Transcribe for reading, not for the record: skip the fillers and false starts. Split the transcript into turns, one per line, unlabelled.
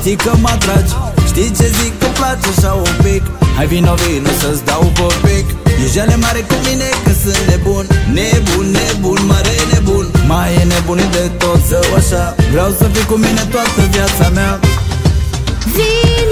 știi că mă atragi. Știi ce zic, că place așa un pic. Hai vino, vino să-ți dau popic. E jale mare cu mine că sunt nebun. Nebun, nebun, mare nebun. Mai e nebunit de tot, zău așa. Vreau să fii cu mine toată viața mea.
Vino